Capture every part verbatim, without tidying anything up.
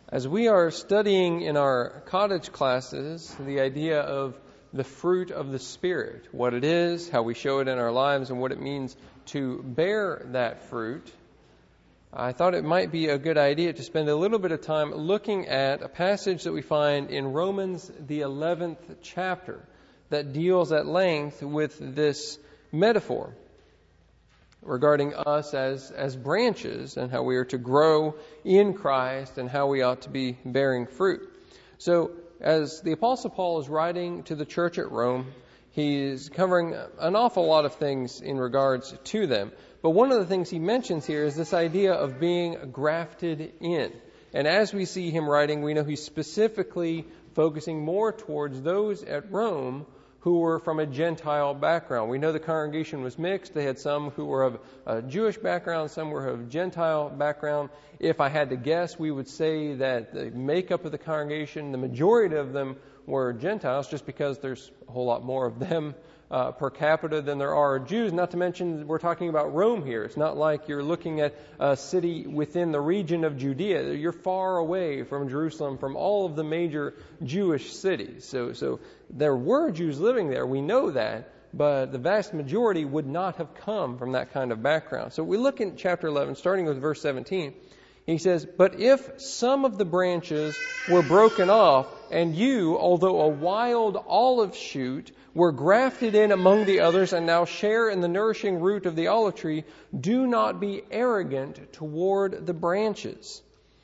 As we are studying in our cottage classes the idea of the fruit of the Spirit, what it is, how we show it in our lives, and what it means to bear that fruit, I thought it might be a good idea to spend a little bit of time looking at a passage that we find in Romans, the eleventh chapter, that deals at length with this metaphor regarding us as, as branches and how we are to grow in Christ and how we ought to be bearing fruit. So, as the Apostle Paul is writing to the church at Rome, he's covering an awful lot of things in regards to them. But one of the things he mentions here is this idea of being grafted in. And as we see him writing, we know he's specifically focusing more towards those at Rome who were from a Gentile background. We know the congregation was mixed. They had some who were of a Jewish background, some were of Gentile background. If I had to guess, we would say that the makeup of the congregation, the majority of them were Gentiles, just because there's a whole lot more of them uh, per capita than there are Jews. Not to mention, we're talking about Rome here. It's not like you're looking at a city within the region of Judea. You're far away from Jerusalem, from all of the major Jewish cities. So, so there were Jews living there. We know that. But the vast majority would not have come from that kind of background. So we look in chapter eleven, starting with verse seventeen. He says, "But if some of the branches were broken off, and you, although a wild olive shoot, were grafted in among the others and now share in the nourishing root of the olive tree, do not be arrogant toward the branches.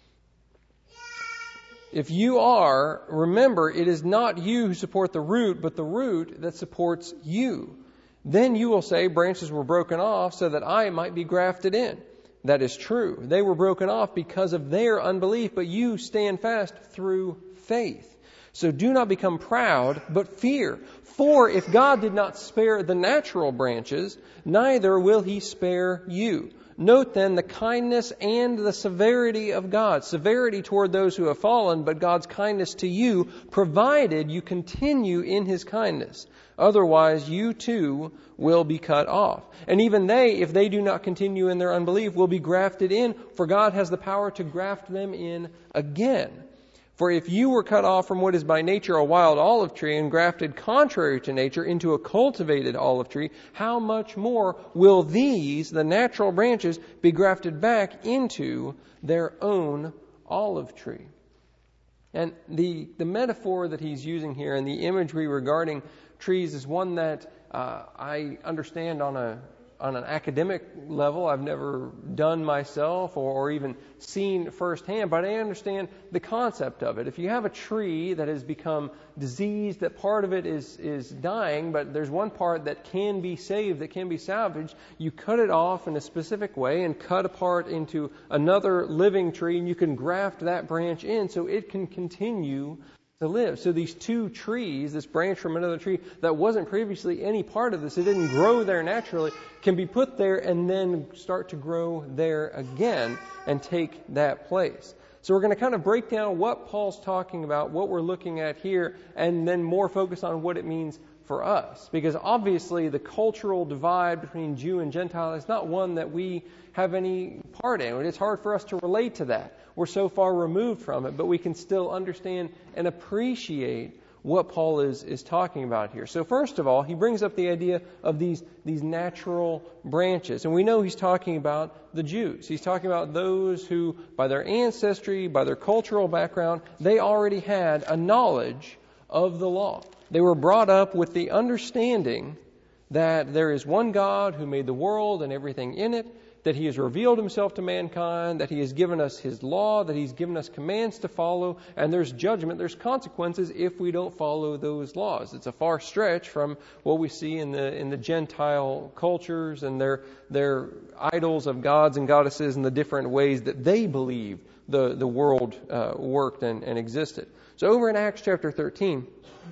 If you are, remember, it is not you who support the root, but the root that supports you. Then you will say, branches were broken off so that I might be grafted in. That is true. They were broken off because of their unbelief, but you stand fast through faith. So do not become proud, but fear. For if God did not spare the natural branches, neither will He spare you. Note then the kindness and the severity of God. Severity toward those who have fallen, but God's kindness to you, provided you continue in His kindness. Otherwise, you too will be cut off. And even they, if they do not continue in their unbelief, will be grafted in, for God has the power to graft them in again. For if you were cut off from what is by nature a wild olive tree and grafted contrary to nature into a cultivated olive tree, how much more will these, the natural branches, be grafted back into their own olive tree?" And the, the metaphor that he's using here and the imagery regarding trees is one that uh, I understand on a on an academic level. I've never done myself or, or even seen firsthand, but I understand the concept of it. If you have a tree that has become diseased, that part of it is, is dying, but there's one part that can be saved, that can be salvaged, you cut it off in a specific way and cut apart into another living tree, and you can graft that branch in so it can continue to live. So these two trees, this branch from another tree that wasn't previously any part of this, it didn't grow there naturally, can be put there and then start to grow there again and take that place. So we're going to kind of break down what Paul's talking about, what we're looking at here, and then more focus on what it means for us. Because obviously the cultural divide between Jew and Gentile is not one that we have any part in. It's hard for us to relate to that. We're so far removed from it, but we can still understand and appreciate what Paul is, is talking about here. So first of all, he brings up the idea of these, these natural branches. And we know he's talking about the Jews. He's talking about those who, by their ancestry, by their cultural background, they already had a knowledge of the law. They were brought up with the understanding that there is one God who made the world and everything in it, that He has revealed Himself to mankind, that He has given us His law, that He's given us commands to follow, and there's judgment, there's consequences if we don't follow those laws. It's a far stretch from what we see in the in the Gentile cultures and their their idols of gods and goddesses and the different ways that they believe the, the world uh, worked and, and existed. So over in Acts chapter thirteen,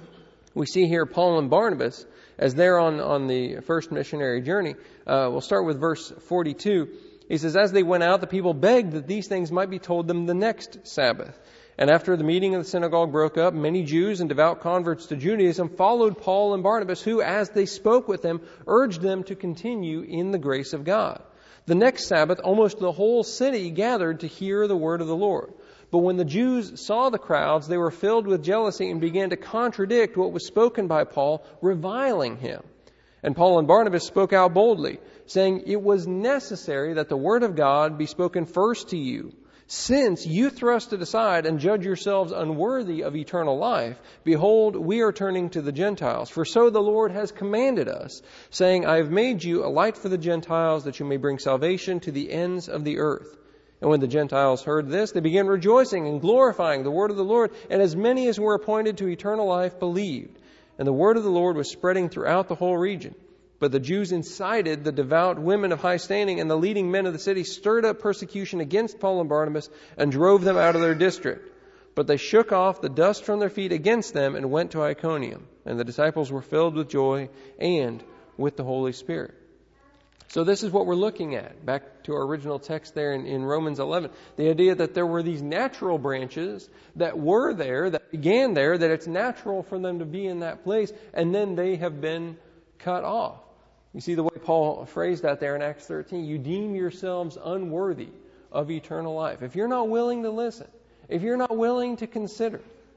we see here Paul and Barnabas, as they're on, on the first missionary journey. Uh, we'll start with verse forty-two. He says, "As they went out, the people begged that these things might be told them the next Sabbath. And after the meeting of the synagogue broke up, many Jews and devout converts to Judaism followed Paul and Barnabas, who, as they spoke with them, urged them to continue in the grace of God. The next Sabbath, almost the whole city gathered to hear the word of the Lord. But when the Jews saw the crowds, they were filled with jealousy and began to contradict what was spoken by Paul, reviling him. And Paul and Barnabas spoke out boldly, saying, "It was necessary that the word of God be spoken first to you. Since you thrust it aside and judge yourselves unworthy of eternal life, behold, we are turning to the Gentiles. For so the Lord has commanded us, saying, I have made you a light for the Gentiles, that you may bring salvation to the ends of the earth." And when the Gentiles heard this, they began rejoicing and glorifying the word of the Lord. And as many as were appointed to eternal life believed. And the word of the Lord was spreading throughout the whole region. But the Jews incited the devout women of high standing, and the leading men of the city stirred up persecution against Paul and Barnabas and drove them out of their district. But they shook off the dust from their feet against them and went to Iconium. And the disciples were filled with joy and with the Holy Spirit. So this is what we're looking at. Back to our original text there in, in Romans eleven. The idea that there were these natural branches that were there, that began there, that it's natural for them to be in that place, and then they have been cut off. You see the way Paul phrased that there in Acts thirteen. You deem yourselves unworthy of eternal life. If you're not willing to listen, if you're not willing to consider.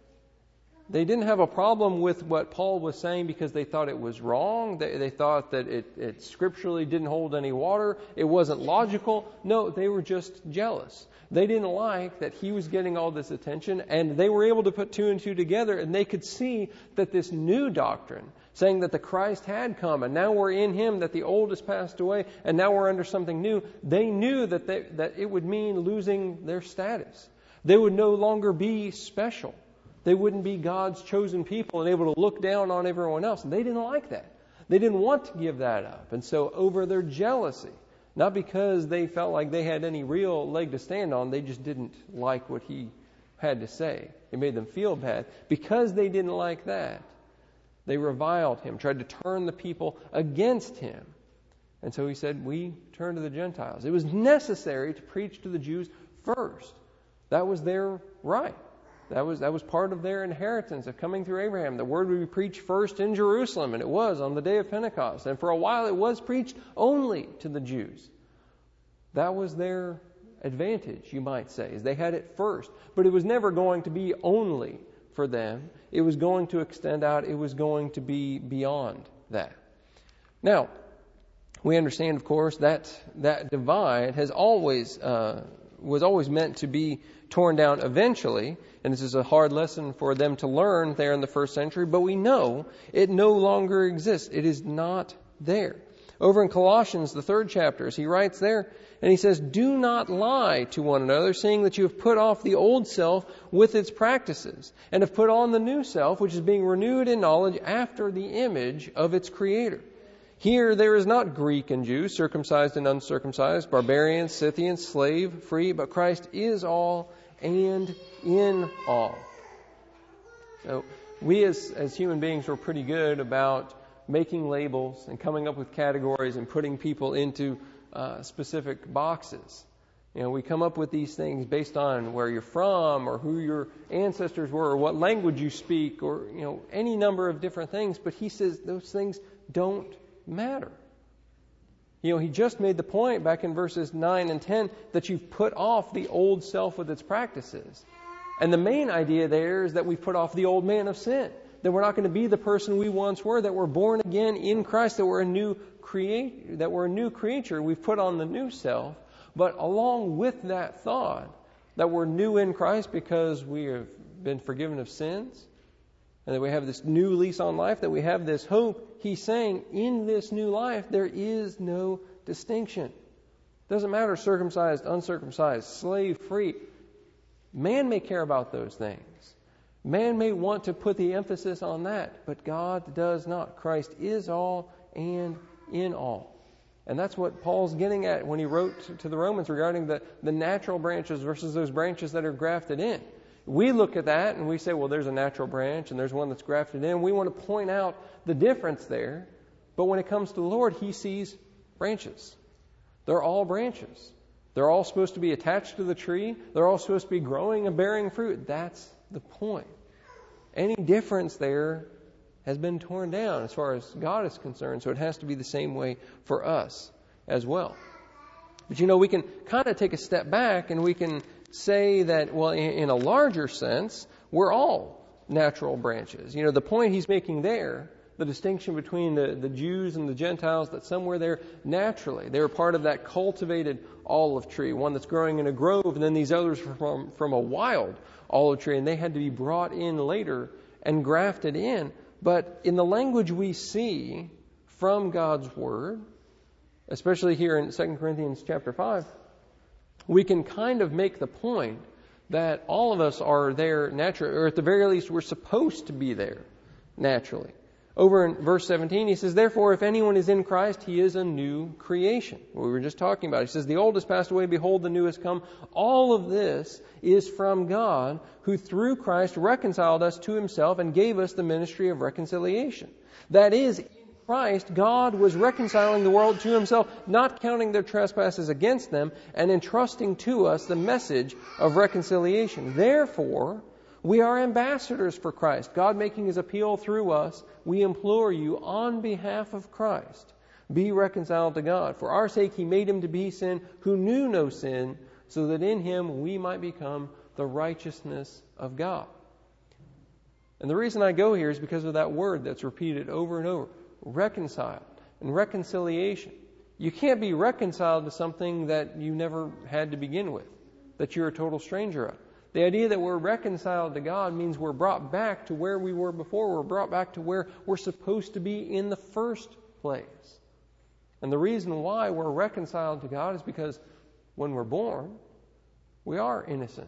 They didn't have a problem with what Paul was saying because they thought it was wrong. They, they thought that it, it scripturally didn't hold any water. It wasn't logical. No, they were just jealous. They didn't like that he was getting all this attention, and they were able to put two and two together, and they could see that this new doctrine, saying that the Christ had come, and now we're in him, that the old has passed away, and now we're under something new, they knew that they, that it would mean losing their status. They would no longer be special. They wouldn't be God's chosen people and able to look down on everyone else. And they didn't like that. They didn't want to give that up. And so over their jealousy, not because they felt like they had any real leg to stand on, they just didn't like what he had to say. It made them feel bad. Because they didn't like that, they reviled him, tried to turn the people against him. And so he said, we turn to the Gentiles. It was necessary to preach to the Jews first. That was their right. That was that was part of their inheritance of coming through Abraham. The word would be preached first in Jerusalem, and it was on the day of Pentecost. And for a while it was preached only to the Jews. That was their advantage, you might say, is they had it first. But it was never going to be only for them. It was going to extend out. It was going to be beyond that. Now, we understand, of course, that that divide has always uh, was always meant to be torn down eventually. And this is a hard lesson for them to learn there in the first century. But we know it no longer exists. It is not there. Over in Colossians, the third chapter, he writes there, and he says, do not lie to one another, seeing that you have put off the old self with its practices, and have put on the new self, which is being renewed in knowledge after the image of its Creator. Here there is not Greek and Jew, circumcised and uncircumcised, barbarian, Scythian, slave, free, but Christ is all and in all. So we as, as human beings were pretty good about making labels and coming up with categories and putting people into uh, specific boxes. You know, we come up with these things based on where you're from or who your ancestors were or what language you speak or, you know, any number of different things. But he says those things don't matter. You know, he just made the point back in verses nine and ten that you've put off the old self with its practices. And the main idea there is that we've put off the old man of sin. That we're not going to be the person we once were, that we're born again in Christ, that we're a new create, that we're a new creature. We've put on the new self. But along with that thought that we're new in Christ because we have been forgiven of sins, and that we have this new lease on life, that we have this hope, he's saying in this new life there is no distinction. Doesn't matter circumcised, uncircumcised, slave, free. Man may care about those things. Man may want to put the emphasis on that, but God does not. Christ is all and in all. And that's what Paul's getting at when he wrote to the Romans regarding the, the natural branches versus those branches that are grafted in. We look at that and we say, well, there's a natural branch and there's one that's grafted in. We want to point out the difference there. But when it comes to the Lord, he sees branches. They're all branches. They're all supposed to be attached to the tree. They're all supposed to be growing and bearing fruit. That's the point. Any difference there has been torn down as far as God is concerned. So it has to be the same way for us as well. But you know, we can kind of take a step back and we can say that, well, in, in a larger sense, we're all natural branches. You know, the point he's making there, the distinction between the, the Jews and the Gentiles, that somewhere there, naturally, they were part of that cultivated olive tree, one that's growing in a grove, and then these others were from, from a wild olive tree, and they had to be brought in later and grafted in. But in the language we see from God's Word, especially here in Second Corinthians chapter five, we can kind of make the point that all of us are there naturally, or at the very least we're supposed to be there naturally. Over in verse seventeen, he says, therefore, if anyone is in Christ, he is a new creation. What we were just talking about. He says, the old has passed away, behold, the new has come. All of this is from God, who through Christ reconciled us to himself and gave us the ministry of reconciliation. That is, in Christ, God was reconciling the world to himself, not counting their trespasses against them, and entrusting to us the message of reconciliation. Therefore, we are ambassadors for Christ, God making his appeal through us. We implore you on behalf of Christ, be reconciled to God. For our sake he made him to be sin who knew no sin, so that in him we might become the righteousness of God. And the reason I go here is because of that word that's repeated over and over. Reconciled and reconciliation. You can't be reconciled to something that you never had to begin with, that you're a total stranger of. The idea that we're reconciled to God means we're brought back to where we were before. We're brought back to where we're supposed to be in the first place. And the reason why we're reconciled to God is because when we're born, we are innocent.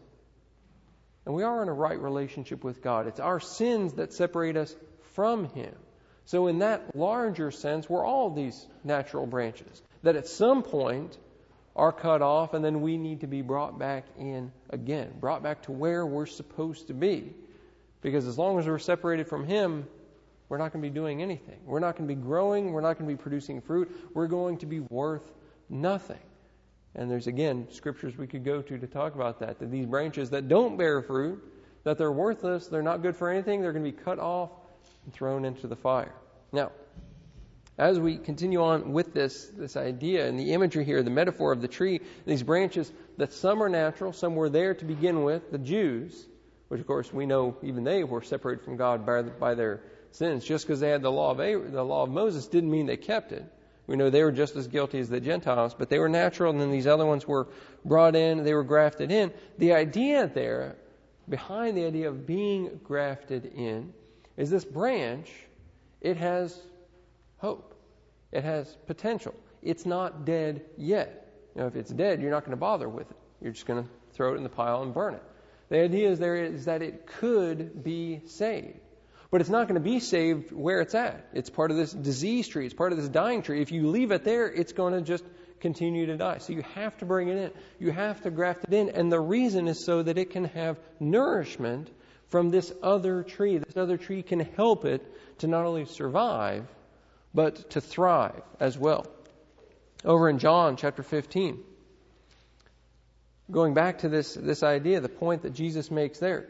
And we are in a right relationship with God. It's our sins that separate us from him. So in that larger sense, we're all these natural branches that at some point are cut off, and then we need to be brought back in again, brought back to where we're supposed to be. Because as long as we're separated from him, we're not going to be doing anything. We're not going to be growing. We're not going to be producing fruit. We're going to be worth nothing. And there's, again, scriptures we could go to to talk about that, that these branches that don't bear fruit, that they're worthless, they're not good for anything, they're going to be cut off and thrown into the fire. Now, as we continue on with this, this idea and the imagery here, the metaphor of the tree, these branches, that some are natural, some were there to begin with, the Jews, which of course we know even they were separated from God by, by their sins. Just because they had the law of Abraham, the law of Moses didn't mean they kept it. We know they were just as guilty as the Gentiles, but they were natural, and then these other ones were brought in, they were grafted in. The idea there, behind the idea of being grafted in, is this branch, it has hope. It has potential. It's not dead yet. You know, if it's dead, you're not going to bother with it. You're just going to throw it in the pile and burn it. The idea is there is that it could be saved. But it's not going to be saved where it's at. It's part of this disease tree. It's part of this dying tree. If you leave it there, it's going to just continue to die. So you have to bring it in. You have to graft it in. And the reason is so that it can have nourishment from this other tree. This other tree can help it to not only survive, but to thrive as well. Over in John chapter fifteen, going back to this, this idea, the point that Jesus makes there.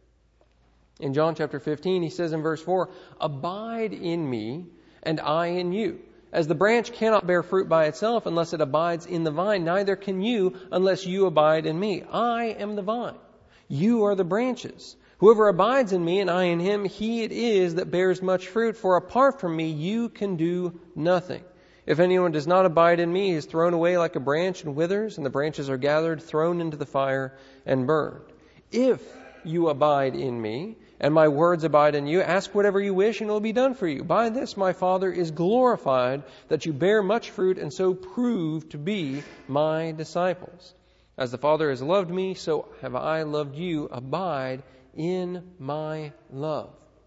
In John chapter fifteen, he says in verse four, abide in me and I in you. As the branch cannot bear fruit by itself unless it abides in the vine, neither can you unless you abide in me. I am the vine. You are the branches. Whoever abides in me and I in him, he it is that bears much fruit. For apart from me, you can do nothing. If anyone does not abide in me, he is thrown away like a branch and withers, and the branches are gathered, thrown into the fire, and burned. If you abide in me, and my words abide in you, ask whatever you wish, and it will be done for you. By this my Father is glorified, that you bear much fruit, and so prove to be my disciples. As the Father has loved me, so have I loved you. Abide in my love.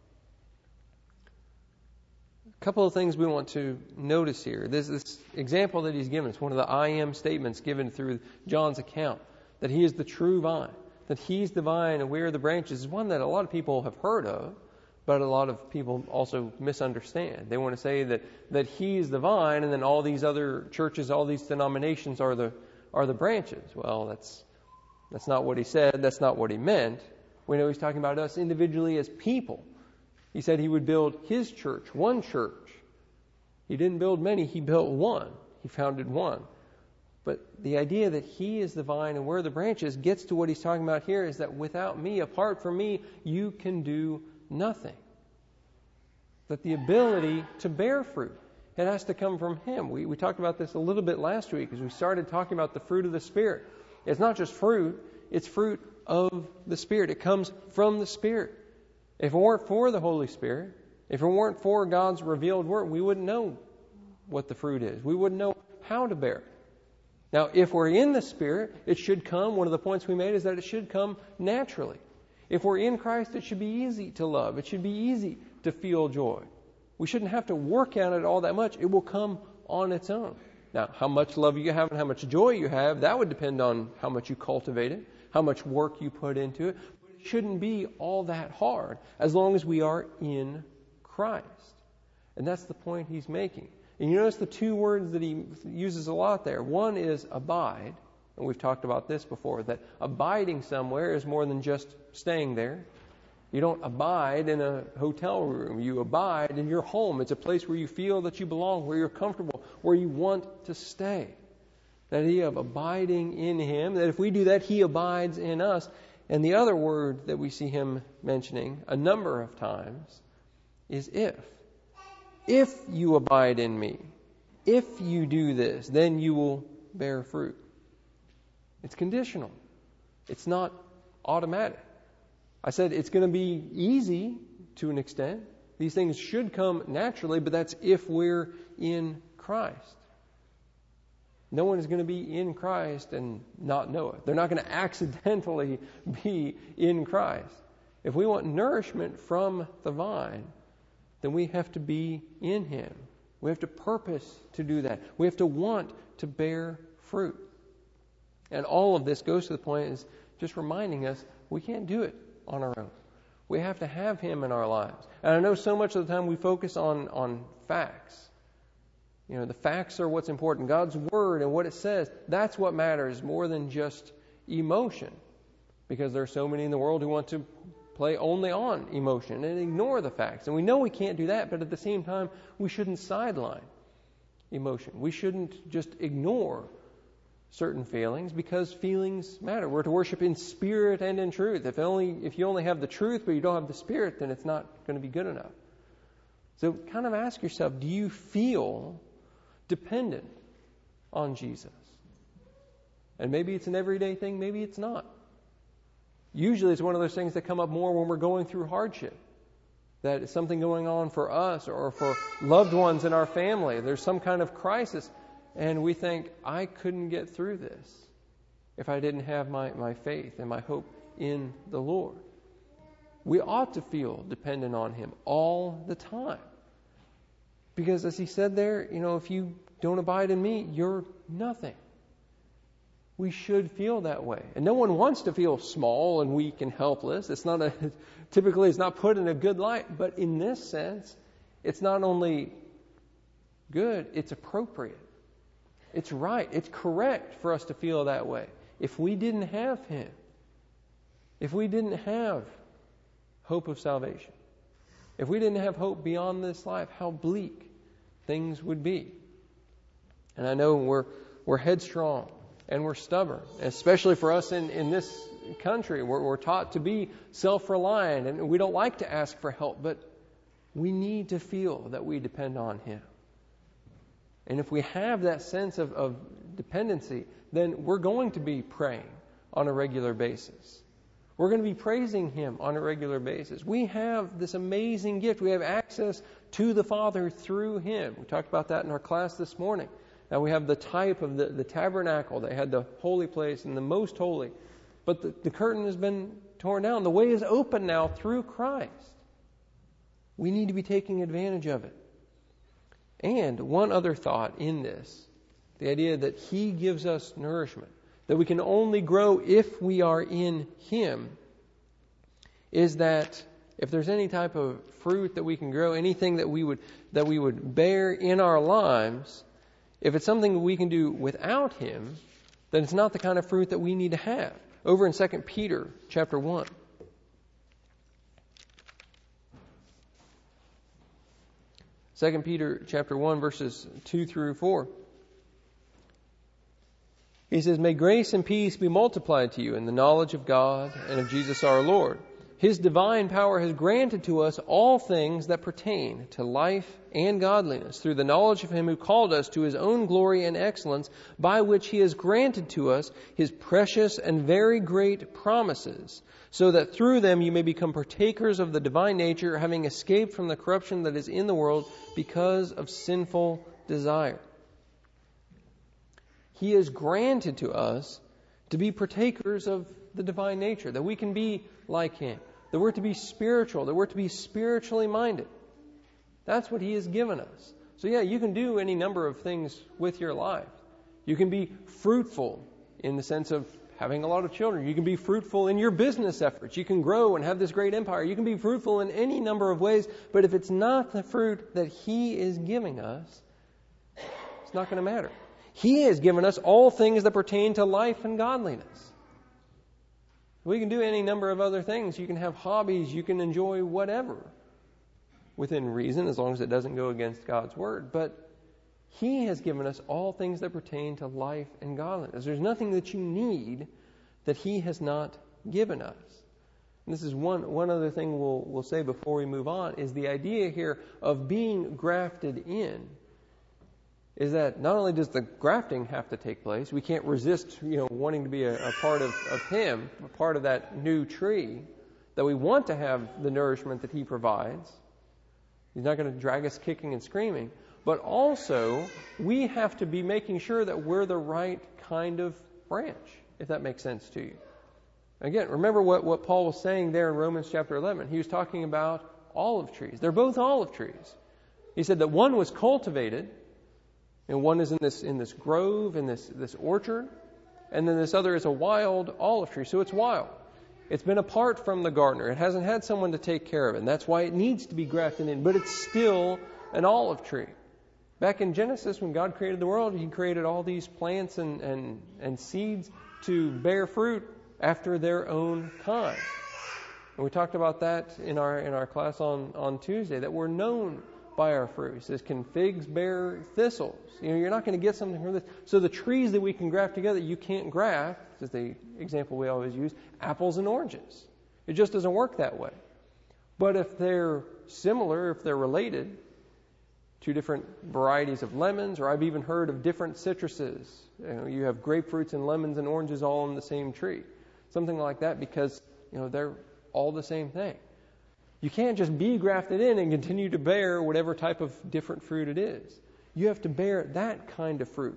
A couple of things we want to notice here. This, this example that he's given, it's one of the I am statements given through John's account, that he is the true vine, that he's the vine and we are the branches, is one that a lot of people have heard of, but a lot of people also misunderstand. They want to say that, that he's the vine and then all these other churches, all these denominations are the are the branches. Well, that's that's not what he said. That's not what he meant. We know he's talking about us individually as people. He said he would build his church, one church. He didn't build many, he built one. He founded one. But the idea that He is the vine and we're the branches gets to what He's talking about here, is that without me, apart from me, you can do nothing. That the ability to bear fruit, it has to come from Him. We, we talked about this a little bit last week as we started talking about the fruit of the Spirit. It's not just fruit, it's fruit of the Spirit. It comes from the Spirit. If it weren't for the Holy Spirit, if it weren't for God's revealed Word, we wouldn't know what the fruit is. We wouldn't know how to bear it. Now, if we're in the Spirit, it should come, one of the points we made is that it should come naturally. If we're in Christ, it should be easy to love. It should be easy to feel joy. We shouldn't have to work at it all that much. It will come on its own. Now, how much love you have and how much joy you have, that would depend on how much you cultivate it, how much work you put into it. But it shouldn't be all that hard as long as we are in Christ. And that's the point he's making. And you notice the two words that he uses a lot there. One is abide, and we've talked about this before, that abiding somewhere is more than just staying there. You don't abide in a hotel room. You abide in your home. It's a place where you feel that you belong, where you're comfortable, where you want to stay. That idea of abiding in Him, that if we do that, He abides in us. And the other word that we see him mentioning a number of times is if. If you abide in me, if you do this, then you will bear fruit. It's conditional. It's not automatic. I said it's going to be easy to an extent. These things should come naturally, but that's if we're in Christ. No one is going to be in Christ and not know it. They're not going to accidentally be in Christ. If we want nourishment from the vine, then we have to be in Him. We have to purpose to do that. We have to want to bear fruit. And all of this goes to the point is just reminding us we can't do it on our own. We have to have Him in our lives. And I know so much of the time we focus on, on facts. You know, the facts are what's important. God's Word and what it says, that's what matters more than just emotion. Because there are so many in the world who want to play only on emotion and ignore the facts. And we know we can't do that, but at the same time, we shouldn't sideline emotion. We shouldn't just ignore certain feelings because feelings matter. We're to worship in spirit and in truth. If only if you only have the truth but you don't have the spirit, then it's not going to be good enough. So kind of ask yourself, do you feel dependent on Jesus? And maybe it's an everyday thing, maybe it's not. Usually it's one of those things that come up more when we're going through hardship. That it's something going on for us or for loved ones in our family. There's some kind of crisis. And we think, I couldn't get through this if I didn't have my, my faith and my hope in the Lord. We ought to feel dependent on Him all the time. Because as He said there, you know, if you don't abide in me, you're nothing. We should feel that way. And no one wants to feel small and weak and helpless. It's not a, typically it's not put in a good light. But in this sense, it's not only good, it's appropriate. It's right. It's correct for us to feel that way. If we didn't have Him, if we didn't have hope of salvation, if we didn't have hope beyond this life, how bleak things would be. And I know we're we're headstrong and we're stubborn, especially for us in, in this country. We're, we're taught to be self-reliant and we don't like to ask for help, but we need to feel that we depend on Him. And if we have that sense of, of dependency, then we're going to be praying on a regular basis. We're going to be praising Him on a regular basis. We have this amazing gift. We have access to the Father through Him. We talked about that in our class this morning. Now we have the type of the, the tabernacle. They had the holy place and the most holy. But the, the curtain has been torn down. The way is open now through Christ. We need to be taking advantage of it. And one other thought in this, the idea that He gives us nourishment, that we can only grow if we are in Him, is that if there's any type of fruit that we can grow, anything that we would that we would bear in our lives, if it's something we can do without Him, then it's not the kind of fruit that we need to have. Over in Second Peter chapter one. Second Peter chapter one, verses two through four. He says, may grace and peace be multiplied to you in the knowledge of God and of Jesus our Lord. His divine power has granted to us all things that pertain to life and godliness through the knowledge of Him who called us to His own glory and excellence, by which He has granted to us His precious and very great promises, so that through them you may become partakers of the divine nature, having escaped from the corruption that is in the world because of sinful desire. He has granted to us to be partakers of the divine nature, that we can be like Him, that we're to be spiritual, that we're to be spiritually minded. That's what He has given us. So yeah, you can do any number of things with your life. You can be fruitful in the sense of having a lot of children. You can be fruitful in your business efforts. You can grow and have this great empire. You can be fruitful in any number of ways, but if it's not the fruit that He is giving us, it's not going to matter. He has given us all things that pertain to life and godliness. We can do any number of other things. You can have hobbies. You can enjoy whatever within reason, as long as it doesn't go against God's Word. But He has given us all things that pertain to life and godliness. There's nothing that you need that He has not given us. And this is one, one other thing we'll, we'll say before we move on, is the idea here of being grafted in. Is that not only does the grafting have to take place, we can't resist, you know, wanting to be a, a part of, of Him, a part of that new tree, that we want to have the nourishment that He provides. He's not going to drag us kicking and screaming. But also, we have to be making sure that we're the right kind of branch, if that makes sense to you. Again, remember what, what Paul was saying there in Romans chapter eleven. He was talking about olive trees. They're both olive trees. He said that one was cultivated, and one is in this in this grove, in this, this orchard, and then this other is a wild olive tree. So it's wild. It's been apart from the gardener. It hasn't had someone to take care of it. And that's why it needs to be grafted in. But it's still an olive tree. Back in Genesis, when God created the world, He created all these plants and, and, and seeds to bear fruit after their own kind. And we talked about that in our in our class on, on Tuesday, that we're known by our fruit. He says, can figs bear thistles? You know, you're not going to get something from this. So the trees that we can graft together, you can't graft, this is the example we always use, apples and oranges. It just doesn't work that way. But if they're similar, if they're related, two different varieties of lemons, or I've even heard of different citruses. You know, you have grapefruits and lemons and oranges all on the same tree. Something like that, because, you know, they're all the same thing. You can't just be grafted in and continue to bear whatever type of different fruit it is. You have to bear that kind of fruit.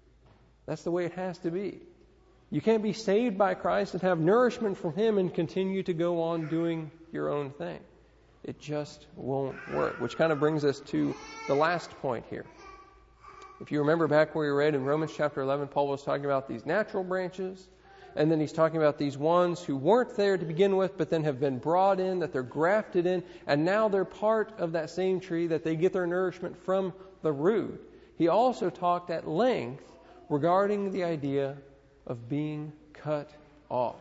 That's the way it has to be. You can't be saved by Christ and have nourishment from Him and continue to go on doing your own thing. It just won't work. Which kind of brings us to the last point here. If you remember back where we read in Romans chapter eleven, Paul was talking about these natural branches. And then he's talking about these ones who weren't there to begin with, but then have been brought in, that they're grafted in, and now they're part of that same tree, that they get their nourishment from the root. He also talked at length regarding the idea of being cut off.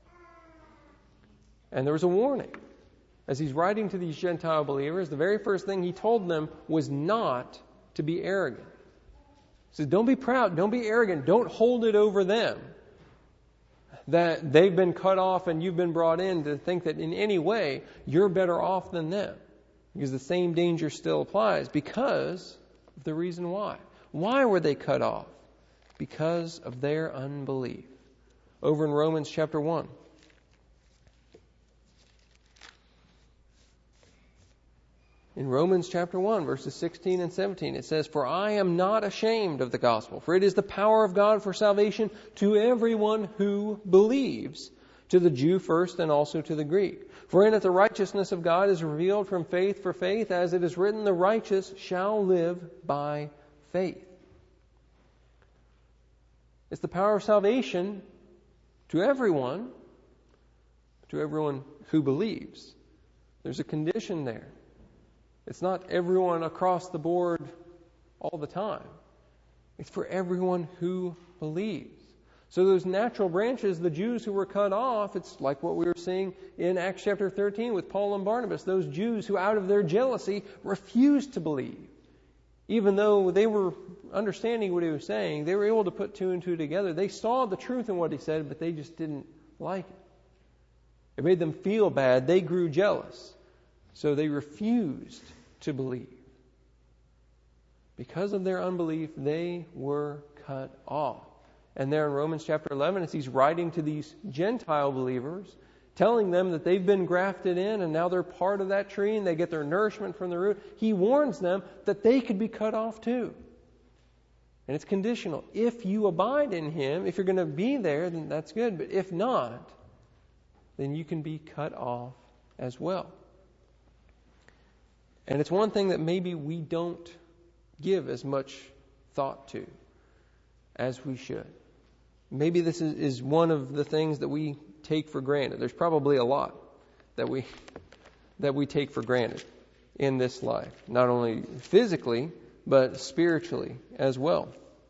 And there was a warning. As he's writing to these Gentile believers, the very first thing he told them was not to be arrogant. He says, don't be proud, don't be arrogant, don't hold it over them that they've been cut off and you've been brought in, to think that in any way you're better off than them. Because the same danger still applies, because of the reason why. Why were they cut off? Because of their unbelief. Over in Romans chapter one. In Romans chapter one, verses sixteen and seventeen, it says, for I am not ashamed of the gospel, for it is the power of God for salvation to everyone who believes, to the Jew first and also to the Greek. For in it the righteousness of God is revealed from faith for faith, as it is written, the righteous shall live by faith. It's the power of salvation to everyone, to everyone who believes. There's a condition there. It's not everyone across the board all the time. It's for everyone who believes. So those natural branches, the Jews who were cut off, it's like what we were seeing in Acts chapter thirteen with Paul and Barnabas. Those Jews who out of their jealousy refused to believe. Even though they were understanding what he was saying, they were able to put two and two together. They saw the truth in what he said, but they just didn't like it. It made them feel bad. They grew jealous. So they refused to believe. Because of their unbelief, they were cut off. And there in Romans chapter eleven, as he's writing to these Gentile believers, telling them that they've been grafted in and now they're part of that tree and they get their nourishment from the root, he warns them that they could be cut off too. And it's conditional. If you abide in him, if you're going to be there, then that's good. But if not, then you can be cut off as well. And it's one thing that maybe we don't give as much thought to as we should. Maybe this is, is one of the things that we take for granted. There's probably a lot that we that we take for granted in this life, not only physically, but spiritually as well.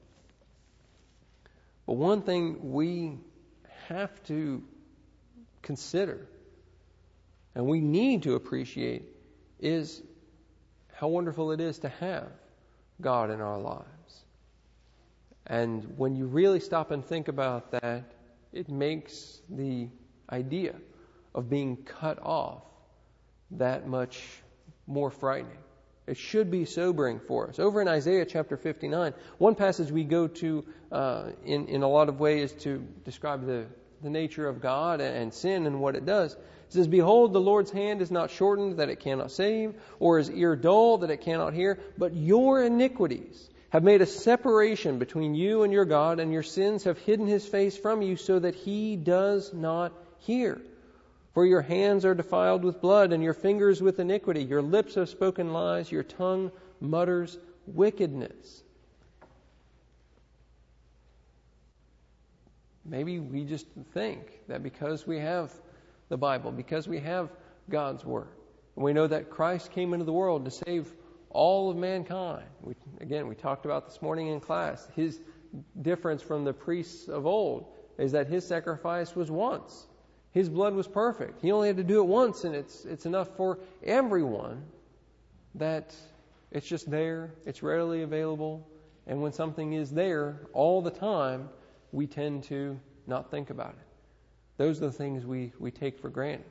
But one thing we have to consider and we need to appreciate is how wonderful it is to have God in our lives. And when you really stop and think about that, it makes the idea of being cut off that much more frightening. It should be sobering for us. Over in Isaiah chapter fifty-nine, one passage we go to uh, in, in a lot of ways to describe the, the nature of God and sin and what it does. It says, "Behold, the Lord's hand is not shortened that it cannot save, or his ear dull that it cannot hear, but your iniquities have made a separation between you and your God, and your sins have hidden his face from you so that he does not hear. For your hands are defiled with blood, and your fingers with iniquity. Your lips have spoken lies, your tongue mutters wickedness." Maybe we just think that because we have the Bible, because we have God's Word, and we know that Christ came into the world to save all of mankind. We, again, we talked about this morning in class. His difference from the priests of old is that his sacrifice was once. His blood was perfect. He only had to do it once, and it's it's enough for everyone. That it's just there, it's readily available, and when something is there all the time, we tend to not think about it. Those are the things we, we take for granted.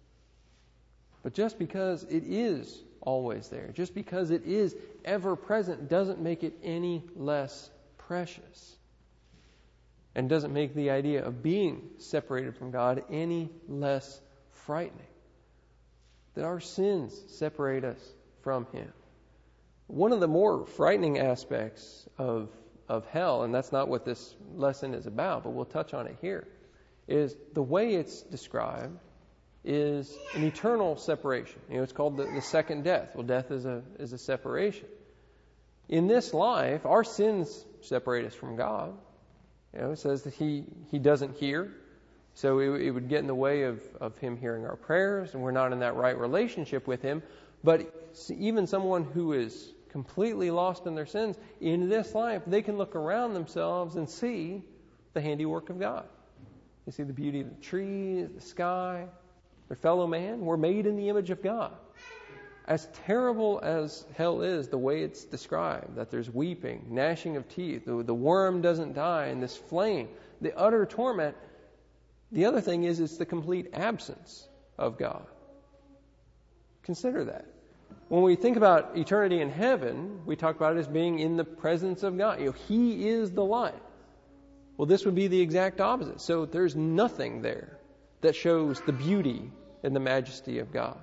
But just because it is always there, just because it is ever present, doesn't make it any less precious. And doesn't make the idea of being separated from God any less frightening. That our sins separate us from him. One of the more frightening aspects of, of hell, and that's not what this lesson is about, but we'll touch on it here, is the way it's described is an eternal separation. You know, it's called the, the second death. Well, death is a is a separation. In this life, our sins separate us from God. You know, it says that he, he doesn't hear. So it, it would get in the way of, of him hearing our prayers, and we're not in that right relationship with him. But even someone who is completely lost in their sins, in this life, they can look around themselves and see the handiwork of God. They see the beauty of the trees, the sky, their fellow man. We're made in the image of God. As terrible as hell is, the way it's described, that there's weeping, gnashing of teeth, the, the worm doesn't die, and this flame, the utter torment. The other thing is, it's the complete absence of God. Consider that. When we think about eternity in heaven, we talk about it as being in the presence of God. You know, he is the light. Well, this would be the exact opposite. So there's nothing there that shows the beauty and the majesty of God.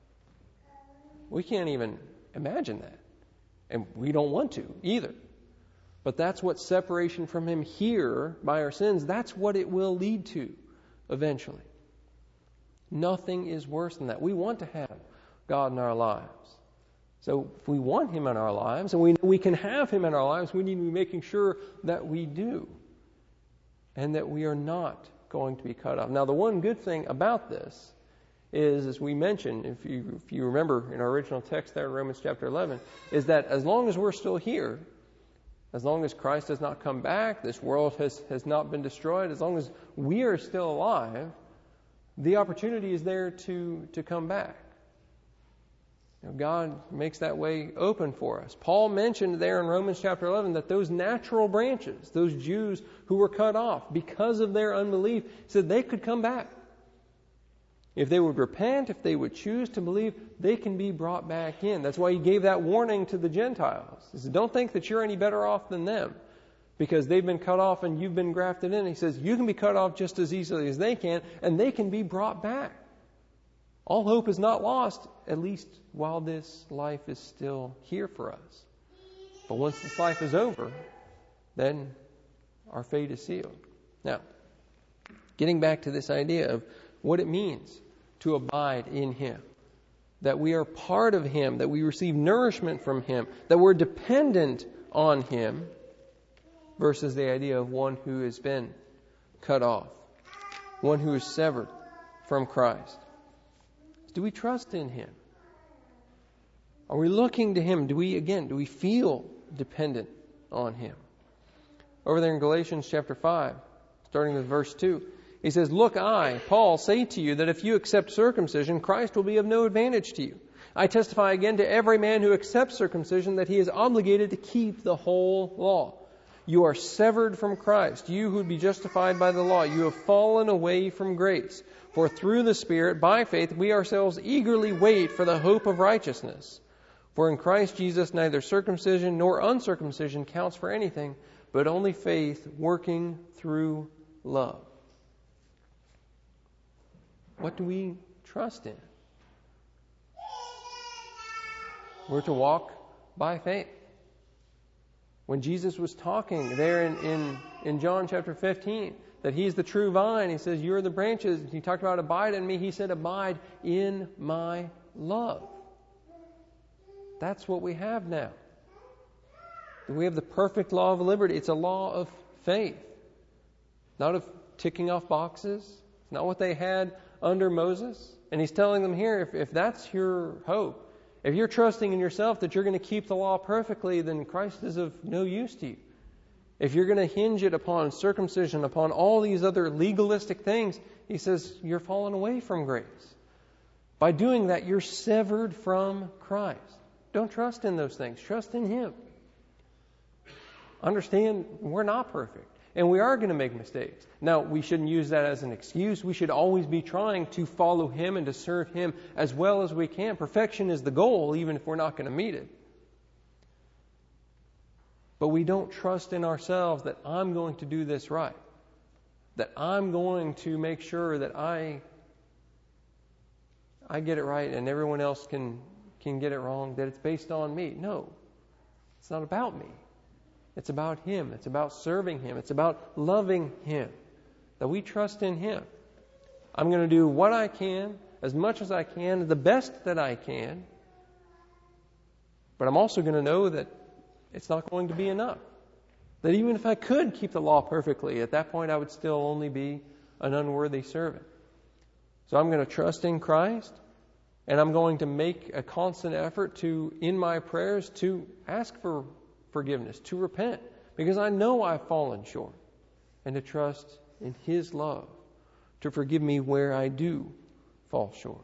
We can't even imagine that. And we don't want to either. But that's what separation from him here by our sins, that's what it will lead to eventually. Nothing is worse than that. We want to have God in our lives. So if we want him in our lives, and we we can have him in our lives, we need to be making sure that we do. And that we are not going to be cut off. Now, the one good thing about this is, as we mentioned, if you if you remember in our original text there in Romans chapter eleven, is that as long as we're still here, as long as Christ has not come back, this world has, has not been destroyed, as long as we are still alive, the opportunity is there to, to come back. You know, God makes that way open for us. Paul mentioned there in Romans chapter eleven that those natural branches, those Jews who were cut off because of their unbelief, said they could come back. If they would repent, if they would choose to believe, they can be brought back in. That's why he gave that warning to the Gentiles. He said, don't think that you're any better off than them because they've been cut off and you've been grafted in. He says, you can be cut off just as easily as they can, and they can be brought back. All hope is not lost, at least while this life is still here for us. But once this life is over, then our fate is sealed. Now, getting back to this idea of what it means to abide in Him, that we are part of Him, that we receive nourishment from Him, that we're dependent on Him, versus the idea of one who has been cut off, one who is severed from Christ. Do we trust in Him? Are we looking to Him? Do we, again, do we feel dependent on Him? Over there in Galatians chapter five, starting with verse two, he says, Look, I, Paul, say to you that if you accept circumcision, Christ will be of no advantage to you. I testify again to every man who accepts circumcision that he is obligated to keep the whole law. You are severed from Christ, you who would be justified by the law. You have fallen away from grace. For through the Spirit, by faith, we ourselves eagerly wait for the hope of righteousness. For in Christ Jesus neither circumcision nor uncircumcision counts for anything, but only faith working through love. What do we trust in? We're to walk by faith. When Jesus was talking there in, in, in John chapter fifteen, that He's the true vine, He says, you're the branches. He talked about abide in me. He said, abide in my love. That's what we have now. We have the perfect law of liberty. It's a law of faith, not of ticking off boxes. It's not what they had under Moses. And He's telling them here, if, if that's your hope, if you're trusting in yourself that you're going to keep the law perfectly, then Christ is of no use to you. If you're going to hinge it upon circumcision, upon all these other legalistic things, He says you're falling away from grace. By doing that, you're severed from Christ. Don't trust in those things. Trust in Him. Understand, we're not perfect. And we are going to make mistakes. Now, we shouldn't use that as an excuse. We should always be trying to follow Him and to serve Him as well as we can. Perfection is the goal, even if we're not going to meet it. But we don't trust in ourselves that I'm going to do this right. That I'm going to make sure that I I get it right and everyone else can, can get it wrong, that it's based on me. No, it's not about me. It's about Him. It's about serving Him. It's about loving Him. That we trust in Him. I'm going to do what I can, as much as I can, the best that I can. But I'm also going to know that it's not going to be enough. That even if I could keep the law perfectly, at that point I would still only be an unworthy servant. So I'm going to trust in Christ, and I'm going to make a constant effort to, in my prayers, to ask for forgiveness, to repent, because I know I've fallen short, and to trust in His love to forgive me where I do fall short.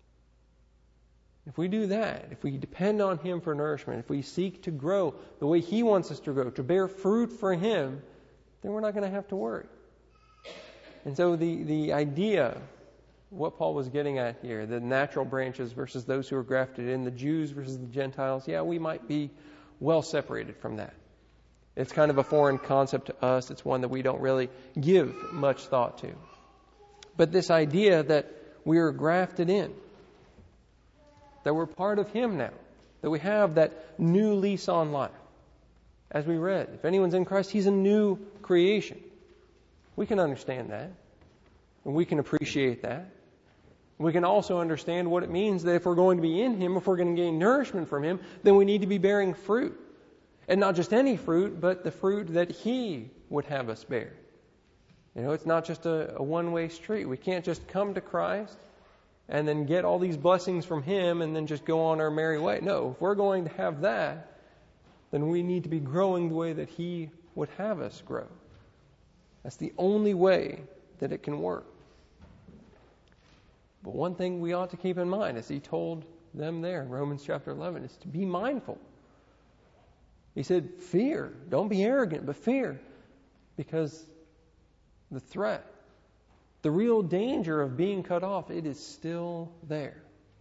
If we do that, if we depend on Him for nourishment, if we seek to grow the way He wants us to grow, to bear fruit for Him, then we're not going to have to worry. And so the, the idea, what Paul was getting at here, the natural branches versus those who are grafted in, the Jews versus the Gentiles, yeah, we might be well separated from that. It's kind of a foreign concept to us. It's one that we don't really give much thought to. But this idea that we are grafted in, that we're part of Him now, that we have that new lease on life. As we read, if anyone's in Christ, he's a new creation. We can understand that. And we can appreciate that. We can also understand what it means that if we're going to be in Him, if we're going to gain nourishment from Him, then we need to be bearing fruit. And not just any fruit, but the fruit that He would have us bear. You know, it's not just a, a one-way street. We can't just come to Christ and then get all these blessings from Him and then just go on our merry way. No, if we're going to have that, then we need to be growing the way that He would have us grow. That's the only way that it can work. But one thing we ought to keep in mind, as He told them there in Romans chapter eleven is to be mindful. He said, fear. Don't be arrogant, but fear. Because the threat, the real danger of being cut off, it is still there.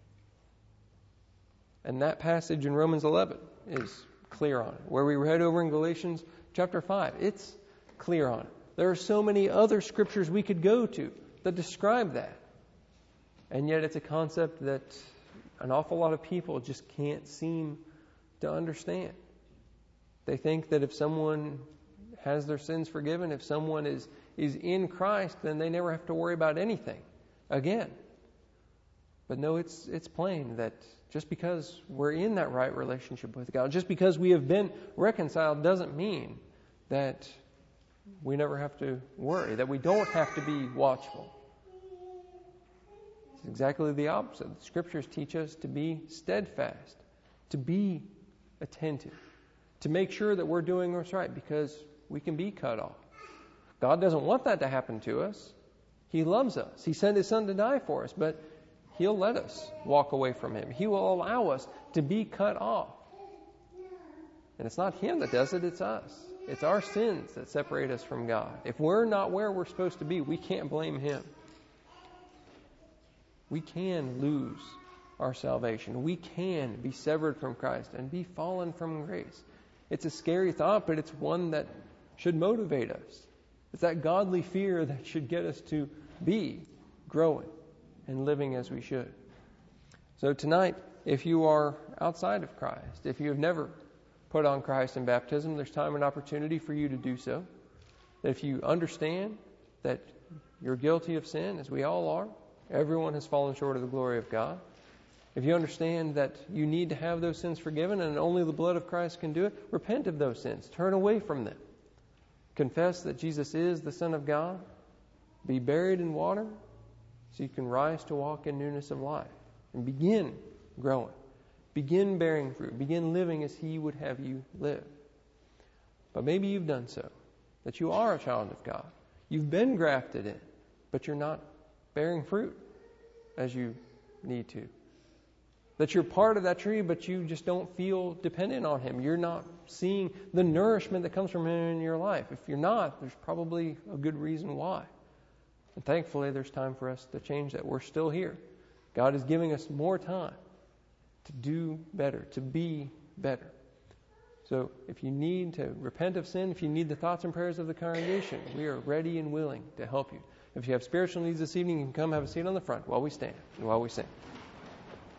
And that passage in Romans eleven is clear on it. Where we read over in Galatians chapter five, it's clear on it. There are so many other scriptures we could go to that describe that. And yet it's a concept that an awful lot of people just can't seem to understand. They think that if someone has their sins forgiven, if someone is, is in Christ, then they never have to worry about anything again. But no, it's it's plain that just because we're in that right relationship with God, just because we have been reconciled, doesn't mean that we never have to worry, that we don't have to be watchful. It's exactly the opposite. The Scriptures teach us to be steadfast, to be attentive, to make sure that we're doing what's right, because we can be cut off. God doesn't want that to happen to us. He loves us. He sent His Son to die for us, but He'll let us walk away from Him. He will allow us to be cut off. And it's not Him that does it, it's us. It's our sins that separate us from God. If we're not where we're supposed to be, we can't blame Him. We can lose our salvation. We can be severed from Christ and be fallen from grace. It's a scary thought, but it's one that should motivate us. It's that godly fear that should get us to be growing and living as we should. So tonight, if you are outside of Christ, if you have never put on Christ in baptism, there's time and opportunity for you to do so. That if you understand that you're guilty of sin, as we all are, everyone has fallen short of the glory of God. If you understand that you need to have those sins forgiven and only the blood of Christ can do it, repent of those sins. Turn away from them. Confess that Jesus is the Son of God. Be buried in water so you can rise to walk in newness of life. And begin growing. Begin bearing fruit. Begin living as He would have you live. But maybe you've done so. That you are a child of God. You've been grafted in. But you're not bearing fruit as you need to. That you're part of that tree, but you just don't feel dependent on Him. You're not seeing the nourishment that comes from Him in your life. If you're not, there's probably a good reason why. And thankfully, there's time for us to change that. We're still here. God is giving us more time to do better, to be better. So if you need to repent of sin, if you need the thoughts and prayers of the congregation, we are ready and willing to help you. If you have spiritual needs this evening, you can come have a seat on the front while we stand and while we sing.